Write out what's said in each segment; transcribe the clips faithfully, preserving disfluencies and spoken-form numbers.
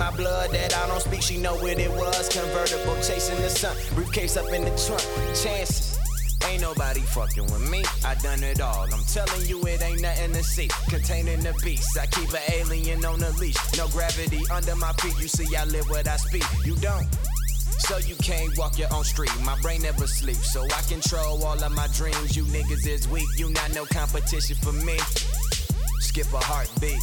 my blood that I don't speak, she know what it was. Convertible chasing the sun, briefcase up in the trunk. Chances, ain't nobody fucking with me. I done it all, I'm telling you it ain't nothing to see. Containing the beast, I keep an alien on the leash. No gravity under my feet, you see I live what I speak. You don't, so you can't walk your own street. My brain never sleeps, so I control all of my dreams. You niggas is weak, you not no competition for me. Skip a heartbeat.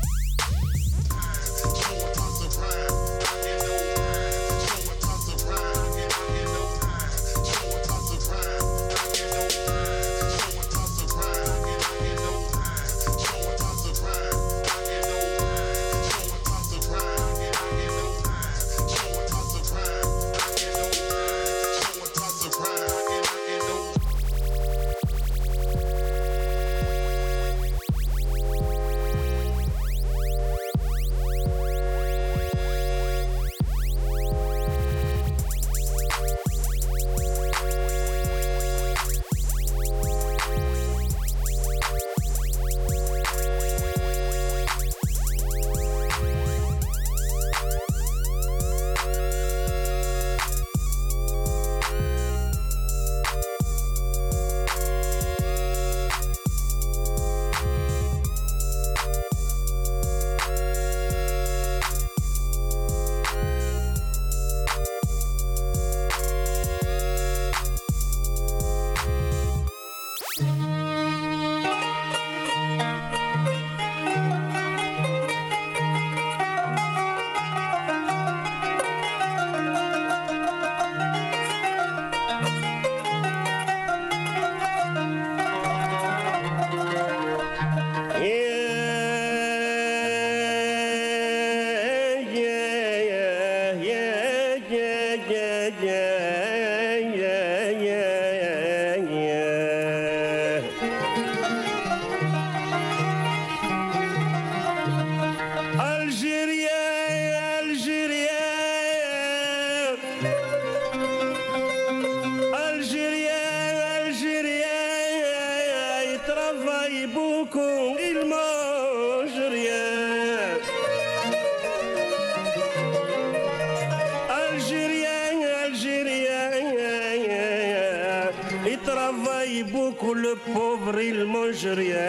Le pauvre il mange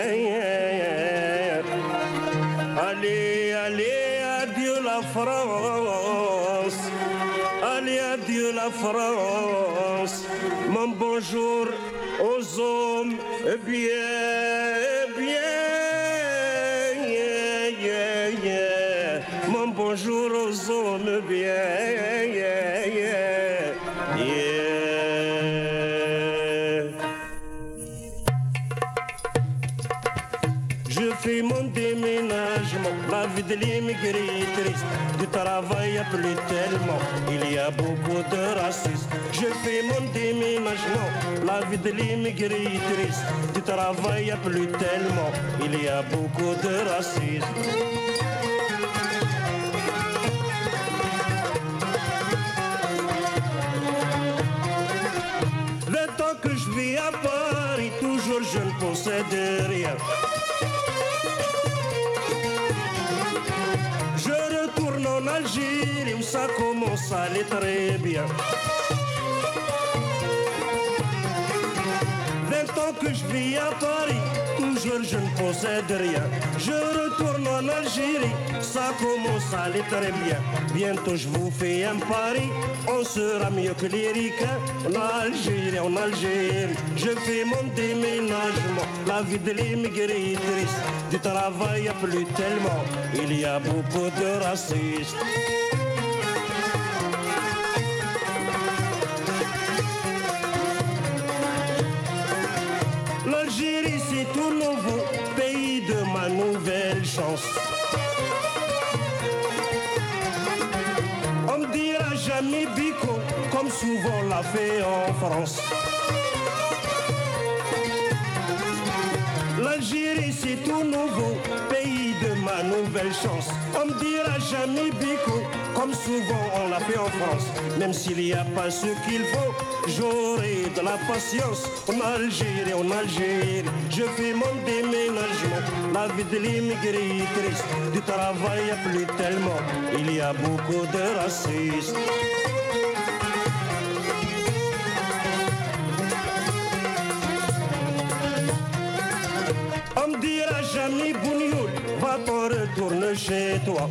rien. Allez, allez, adieu la France. Allez, adieu la France. Mon bonjour aux hommes bien, bien. Yeah, yeah, yeah. Mon bonjour aux hommes bien. Yeah, yeah, yeah. Fais mon déménagement, la vie de l'immigré est triste. Du travail a plus tellement, il y a beaucoup de racisme. Je fais mon déménagement, la vie de l'immigré est triste. Du travail a plus tellement, il y a beaucoup de racisme. Vingt ans que je vis à Paris, toujours je ne possède rien. En Algérie où ça commence à aller très bien. Vingt ans que je vis à Paris, toujours je ne possède rien. Je retourne en Algérie, ça commence à aller très bien. Bientôt je vous fais un pari, on sera mieux que les ricains. En Algérie, en Algérie, je fais mon déménagement. La vie de l'immigré est triste, du travail a plus tellement, il y a beaucoup de racistes. L'Algérie c'est tout nouveau, pays de ma nouvelle chance. On me dira jamais bico, comme souvent l'a fait en France. L'Algérie c'est tout nouveau, pays de ma nouvelle chance. On me dira jamais Bico, comme souvent on l'a fait en France. Même s'il n'y a pas ce qu'il faut, j'aurai de la patience. En Algérie, en Algérie, je fais mon déménagement. La vie de l'immigré est triste, du travail a plus tellement. Il y a beaucoup de racistes. On me dira jamais Bougnoul, va-t'en retourne chez toi.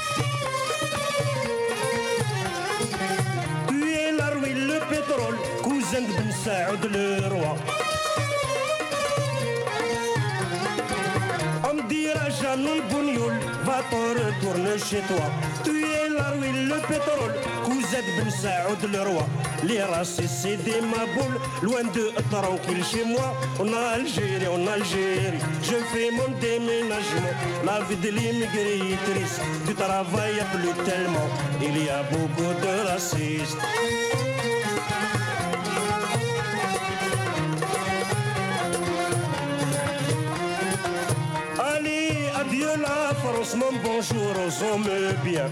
Tu es la ruine, le pétrole, cousin de Ben Saoud le roi. On me dira jamais Bougnoul, va-t'en retourne chez toi. Tu es la ruine, le pétrole, cousin de Ben Saoud le roi. Les racistes c'est des maboules, loin de tranquille chez moi. En Algérie, en Algérie, je fais mon déménagement. La vie de l'immigré est triste, du travail y a plus tellement. Il y a beaucoup de racistes. Allez, adieu la France, mon bonjour aux hommes bien.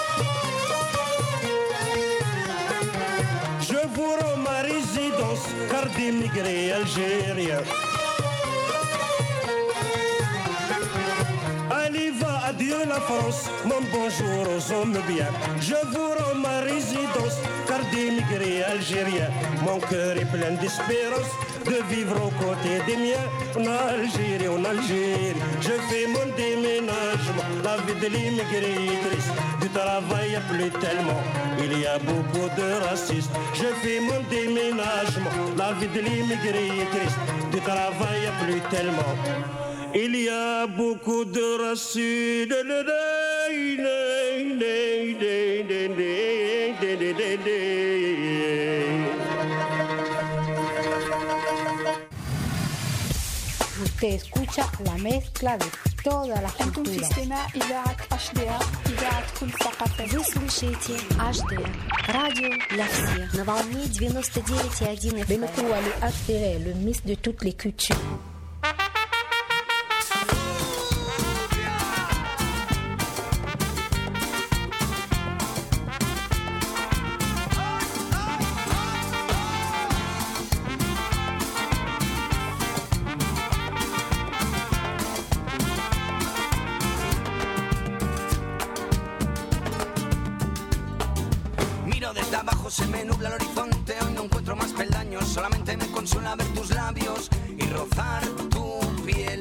Je vous rends ma résidence, car d'immigrés algériens. Allez, va, adieu la France, mon bonjour aux hommes bien. Je vous rends ma résidence, car d'immigrés algériens. Mon cœur est plein d'espérance de vivre aux côtés des miens. En Algérie, en Algérie, je fais mon déménagement. La vie de l'immigré est triste, du travail y a plus tellement. Il y a beaucoup de racistes, je fais mon déménagement. La vie de l'immigré est triste, du travail y a plus tellement. Il y a beaucoup de racistes. Usted escucha la mezcla de todas las أنتم في culturas. استماع إذاعة أش دي آر إذاعة كل ثقافة. Вы слушаете H D R, радио для всех, на волне девяносто девять и один эф эм. Benoît H D R, le mix de toutes les cultures. Miro desde abajo, se me nubla el horizonte. Hoy no encuentro más peldaños, solamente me consuela ver tus labios y rozar tu piel.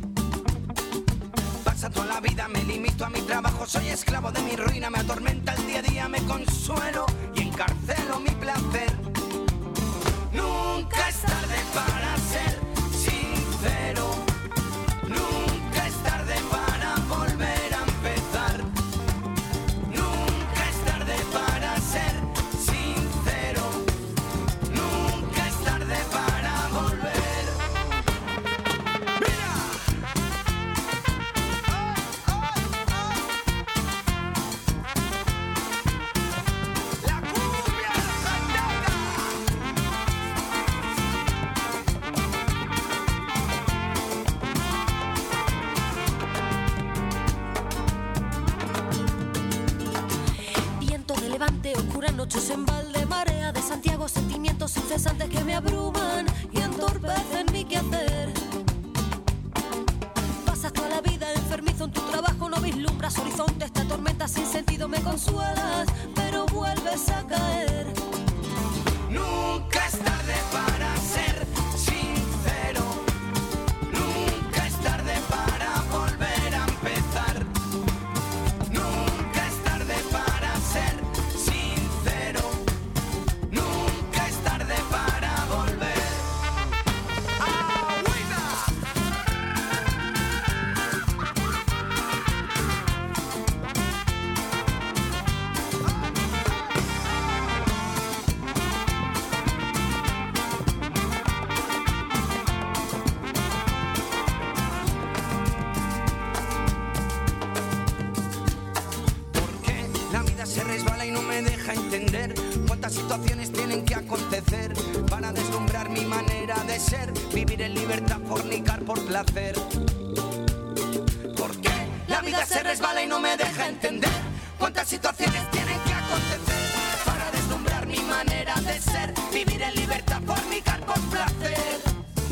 Pasa toda la vida, me limito a mi trabajo, soy esclavo de mi ruina, me atormenta el día a día, me consuelo y encarcelo mi placer. Nunca es tarde para ser sincero, nunca es tarde para volver a empezar. Nunca es tarde para ser sincero, nunca es tarde para volver. ¡Mira! La cumbia sandata. Viento de levante, oscura noches en balde, marea de Santiago, sentimientos incesantes que me abruman y entorpecen mi quehacer. Pasas toda la vida enfermizo en tu trabajo, no vislumbras horizontes, te atormentas sin sentido, me consuelas, pero vuelves a caer. Nunca es tarde para ser sincero, nunca es tarde para volver a empezar. Nunca es tarde para ser sincero, nunca es tarde para volver. ¡Agüita! Porque la vida se resbala y no me deja entender cuántas situaciones tienen que acontecer para deslumbrar mi manera de ser, vivir en libertad, fornicar por placer. Porque vida se resbala y no me deja entender cuántas situaciones tienen que acontecer para deslumbrar mi manera de ser, vivir en libertad, fornicar por placer.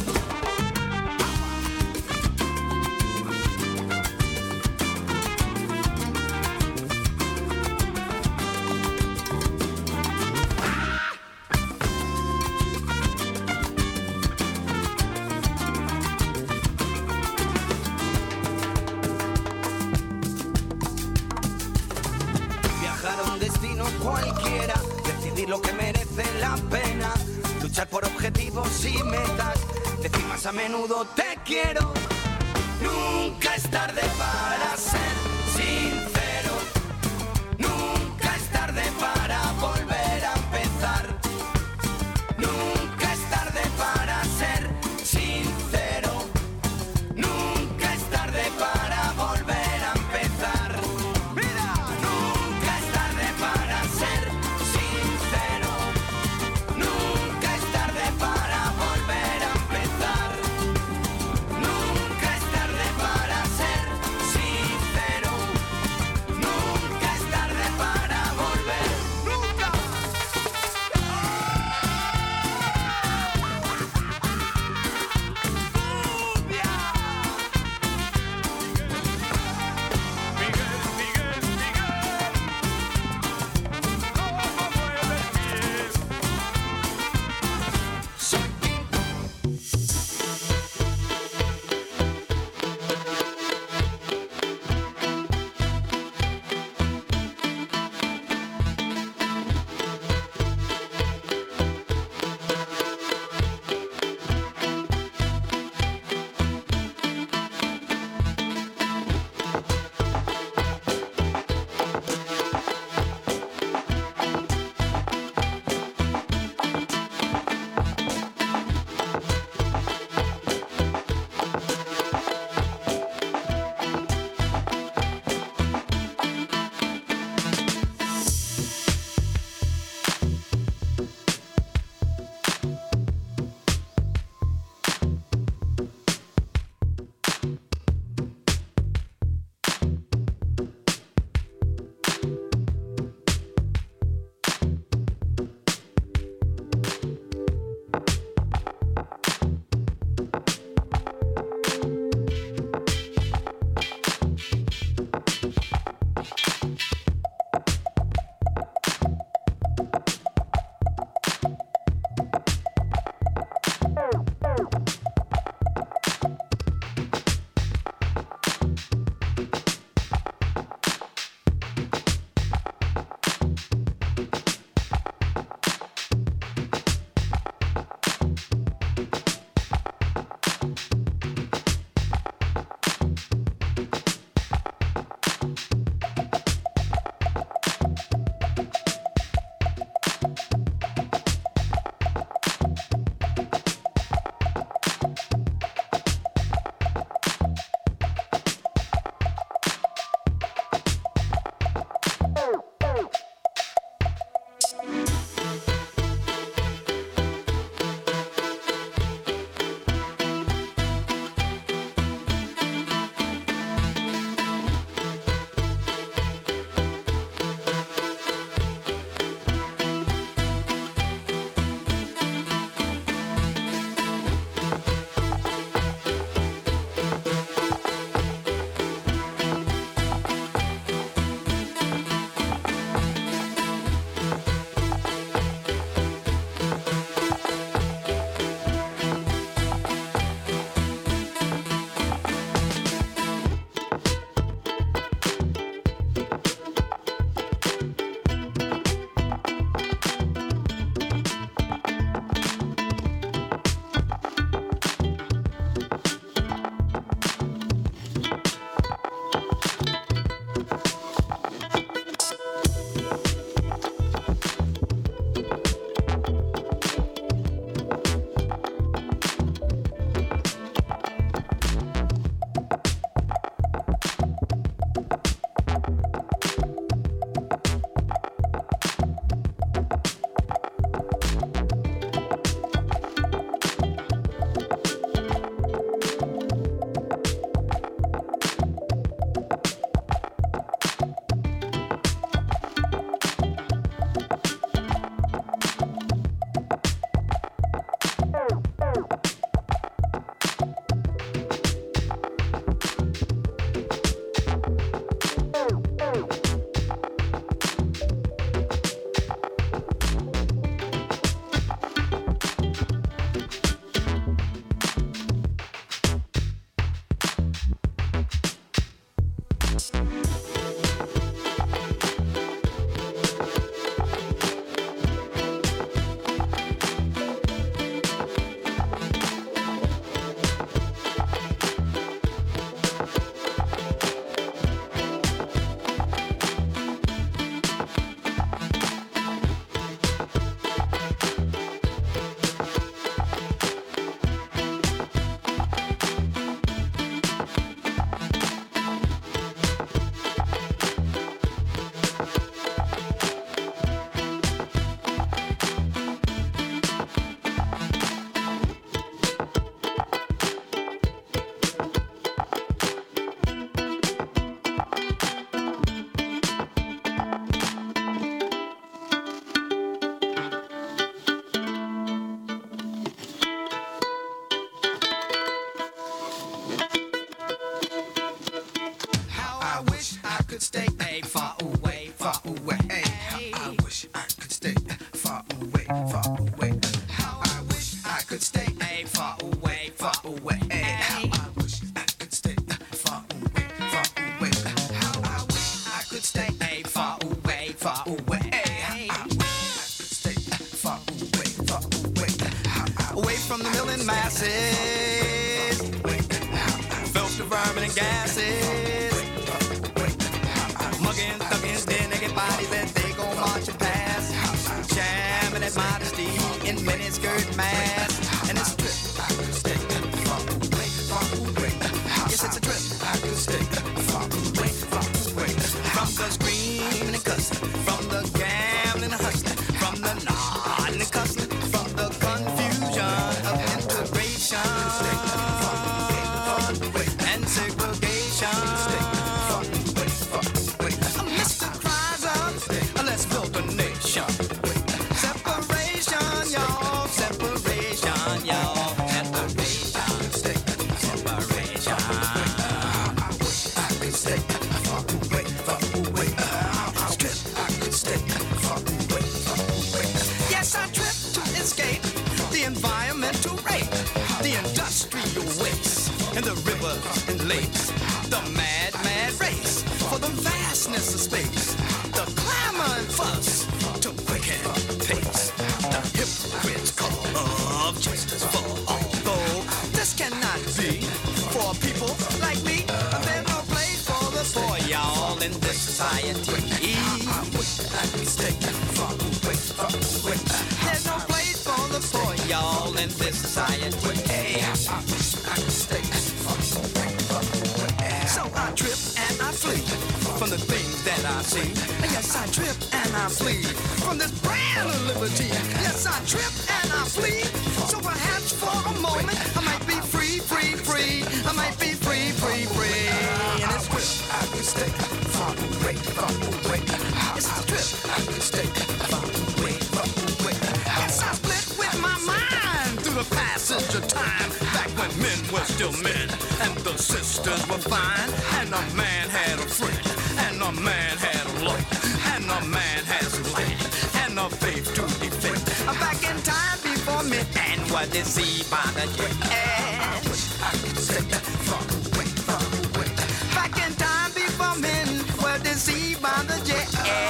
Cualquiera, decidir lo que merece la pena, luchar por objetivos y metas, decir más a menudo te quiero. Nunca es tarde para ser sincero, nunca es tarde para volver a empezar, nunca es tarde para ser sincero, nunca es tarde para volver a empezar. far away. Stay far away, far away. Away from the million masses. Filter, vermin and gases. Mugging, thugging, dead naked bodies that they gon' march and pass. Jamming at modesty in miniskirt masks. And it's a trip. Stay far away, far away. Yes, it's a trip. Stay far away, far away. From the screaming and cussing, from the gambling and hustling, from the nodding and cussing, from the confusion of integration and segregation. Mister Cries up, let's build a nation. Separation, y'all, separation, y'all, separation, separation. I can stay far away, far away. Strip, I can stay far away, far away. Yes, I trip to escape the environmental rape, the industrial waste, and the rivers and lakes. The mad, mad race for the vastness of space. The clamor and fuss to quicken pace. The hypocrites call of justice for all. Though this cannot be for people like me. There's no place for the poor, y'all, in this society. I can stay far away, far away. There's no place for the poor, y'all, in this society. I can stay far away, far away. So I trip and I flee from the things that I see. Yes, I trip and I flee from this brand of liberty. Yes, I trip and I flee. So perhaps for a moment I might be free, free, free. I might be free, free, free. And it's trip. I can stay far away, far away. Yes, it's a trip. I can stay far away, far away. Yes, I split with my mind through the passage of time. Back when men were still men and the sisters were fine. And a man had a friend, and a man had a love, and a man has a land, and a faith to defend. I'm back in time before men and were deceived by the jet. I can stay far away, far away. Back in time before men were deceived by the jet.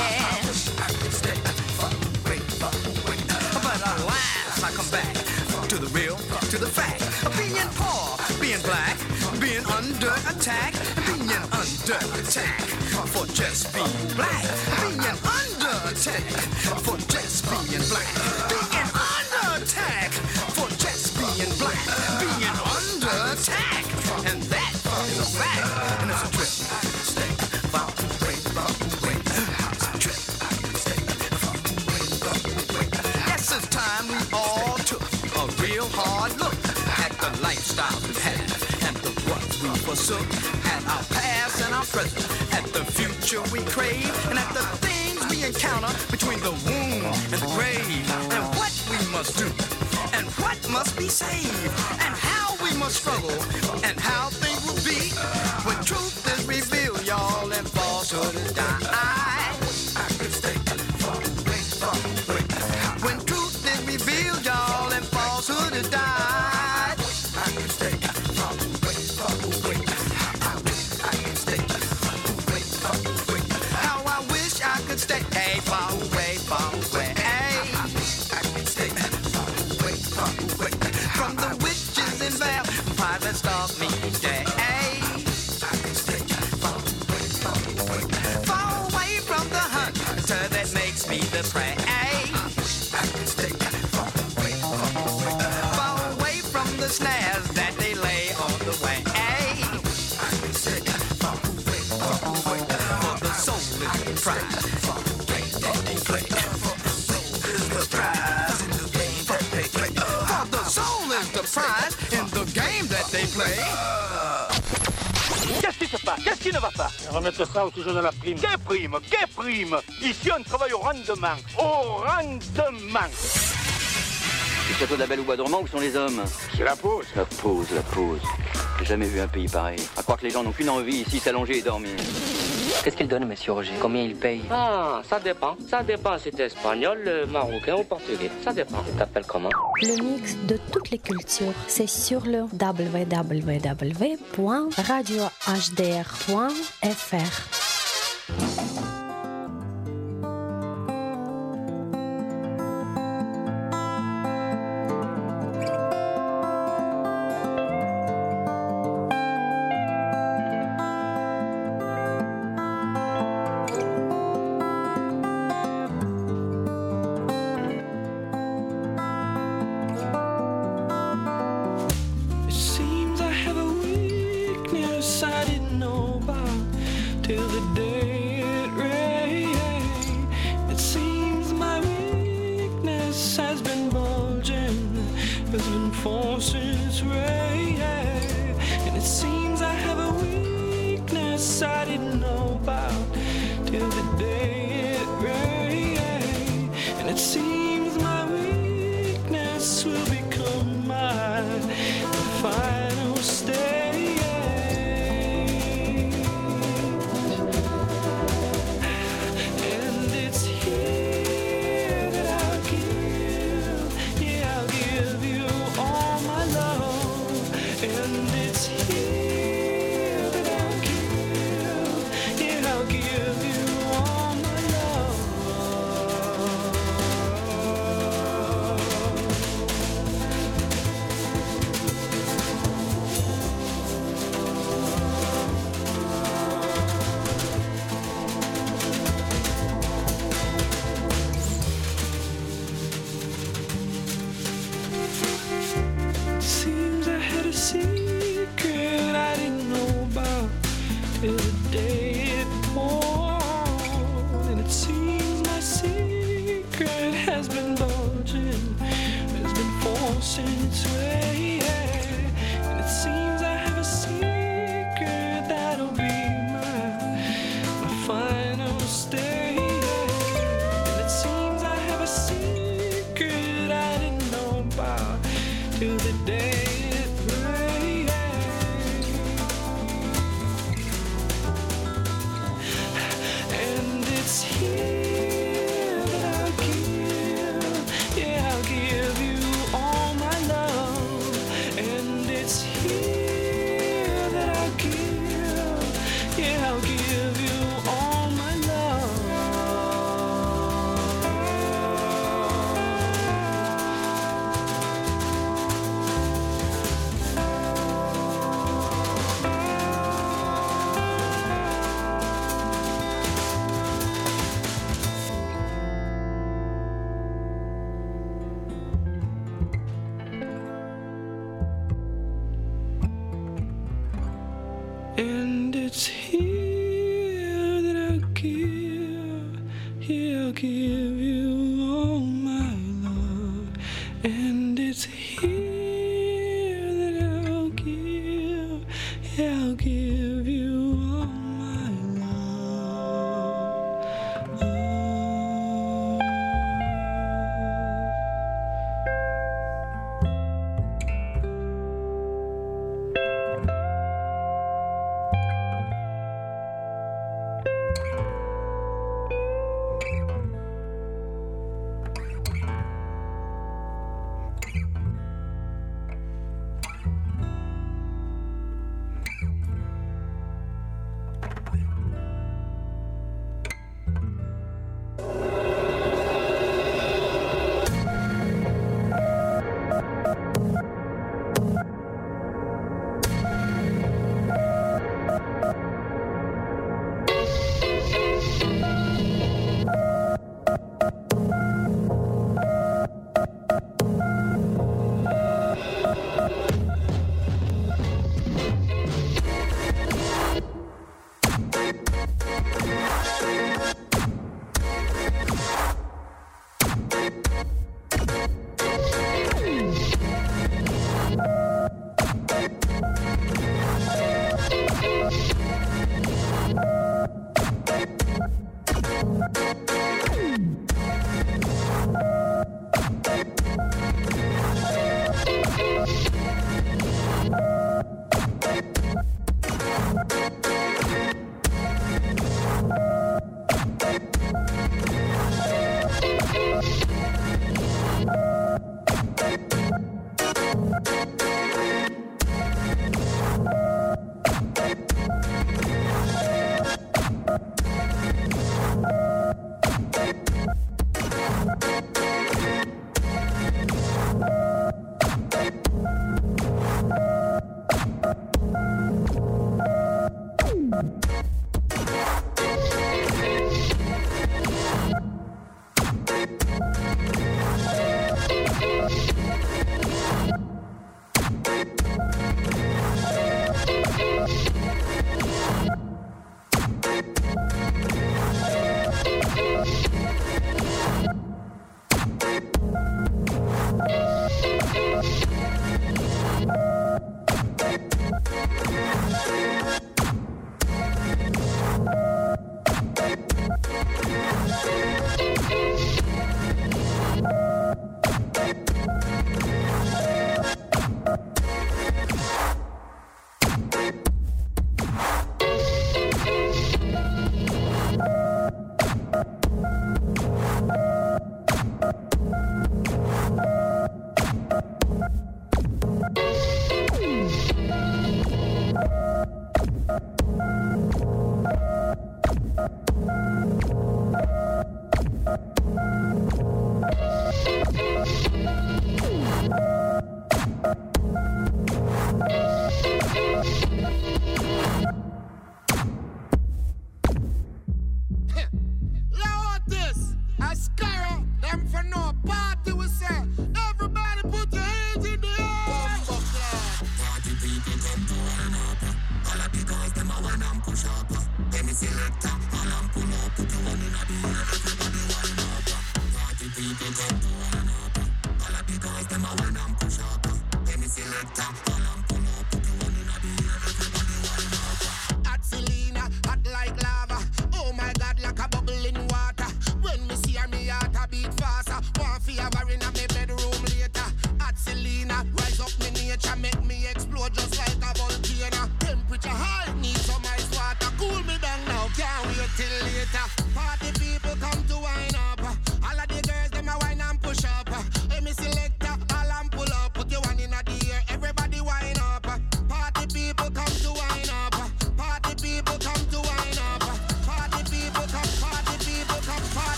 I can stay far away, far away. But alas, I come back to the real, to the fact of being poor, being black, being under attack, being under attack for just being black, being under attack for just being black, being under attack for just being black, being under attack, and that is a fact, and it's a trip. Stay far away, far away. It's a trip. Stay far away, far away. Yes, it's time we all took a real hard look at the lifestyle we had and the ones we forsook, at our past and our present, at the future we crave, and at the things we encounter between the womb and the grave, and what we must do, and what must be saved, and how we must struggle, and how things will be when truth is revealed, y'all, and falsehood is died. I can stay far away, far away. When truth is revealed, y'all, and falsehood is died. I can stay far away, far away. I wish I could stay far away, far away. How I wish I could stay hey, far away, far away. Hey. I wish I could stay far away, far away. From the witches and vampires that stalk me each day. Hey. I can stay far away, far away. Far away from the hunter that makes me the prey. Hey. I can stay far away, far away. Far away from the snares that they lay on the way. Hey. I can stay far away, far away. For the soul is the prize in the game that they play. For the soul is the prize in the game that they play. For the soul is the prize in the game that they play. Qu'est-ce qui se passe? Qu'est-ce qui ne va pas? Remettre ça au sujet de la prime. Quelle prime? Quelle prime? Ici, on travaille au rendement. Au rendement. Le château de la Belle au Bois dormant, où sont les hommes? C'est la pause. La pause, la pause. J'ai jamais vu un pays pareil. À croire que les gens n'ont qu'une envie ici, s'allonger et dormir. Qu'est-ce qu'il donne, monsieur Roger? Combien il paye? Ah, ça dépend. Ça dépend si t'es espagnol, marocain ou portugais. Ça dépend. Tu t'appelles comment? Le mix de toutes les cultures, c'est sur le w w w point radio h d r point f r. it's here that I'll give, yeah, I'll give you all my love. And it's here that I'll give, yeah, I'll give you all my love. Oh.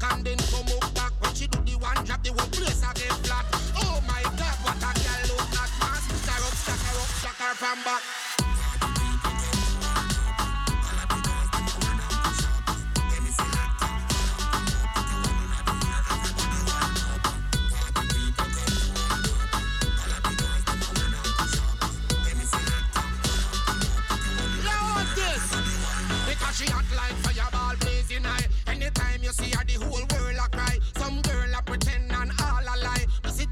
and the